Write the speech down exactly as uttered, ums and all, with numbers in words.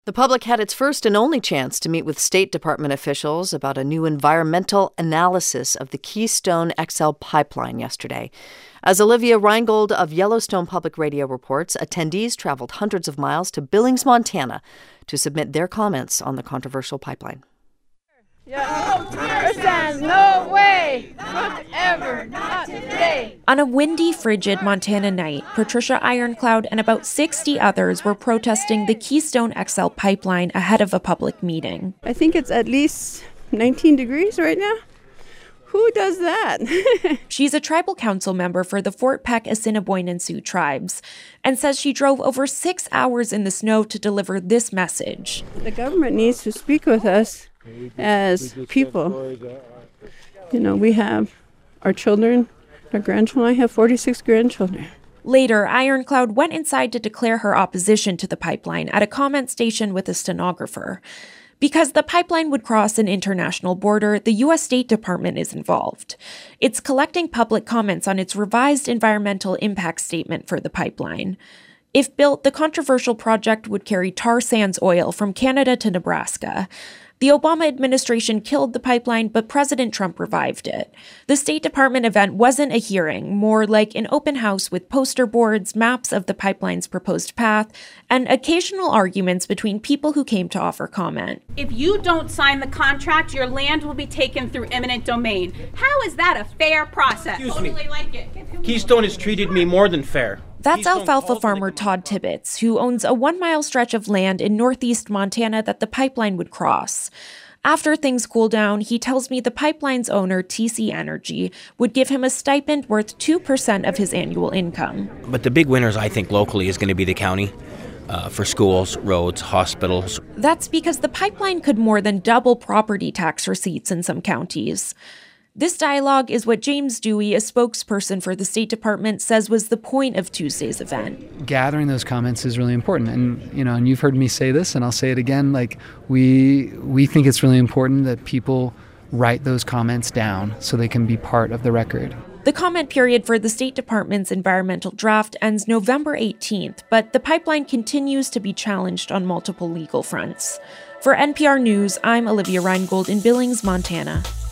The public had its first and only chance to meet with State Department officials about a new environmental analysis of the Keystone X L pipeline yesterday. As Olivia Reingold of Yellowstone Public Radio reports, attendees traveled hundreds of miles to Billings, Montana, to submit their comments on the controversial pipeline. Yeah. No, no way, not ever, not today. On a windy, frigid Montana night, Patricia Ironcloud and about sixty others were protesting the Keystone X L pipeline ahead of a public meeting. I think it's at least nineteen degrees right now. Who does that? She's a tribal council member for the Fort Peck Assiniboine and Sioux tribes and says she drove over six hours in the snow to deliver this message. The government needs to speak with us as people. You know, we have our children, our grandchildren. I have forty-six grandchildren. Later, Ironcloud went inside to declare her opposition to the pipeline at a comment station with a stenographer. Because the pipeline would cross an international border, the U S State Department is involved. It's collecting public comments on its revised environmental impact statement for the pipeline. If built, the controversial project would carry tar sands oil from Canada to Nebraska. The Obama administration killed the pipeline, but President Trump revived it. The State Department event wasn't a hearing, more like an open house with poster boards, maps of the pipeline's proposed path, and occasional arguments between people who came to offer comment. If you don't sign the contract, your land will be taken through eminent domain. How is that a fair process? Excuse totally me. Like it. Keystone has treated me more than fair. That's Keystone alfalfa farmer Todd Tibbetts, who owns a one-mile stretch of land in northeast Montana that the pipeline would cross. After things cool down, he tells me the pipeline's owner, T C Energy, would give him a stipend worth two percent of his annual income. But the big winners, I think, locally is going to be the county uh, for schools, roads, hospitals. That's because the pipeline could more than double property tax receipts in some counties. This dialogue is what James Dewey, a spokesperson for the State Department, says was the point of Tuesday's event. Gathering those comments is really important. And, you know, and you've heard me say this, and I'll say it again, like, we we think it's really important that people write those comments down so they can be part of the record. The comment period for the State Department's environmental draft ends November eighteenth, but the pipeline continues to be challenged on multiple legal fronts. For N P R News, I'm Olivia Reingold in Billings, Montana.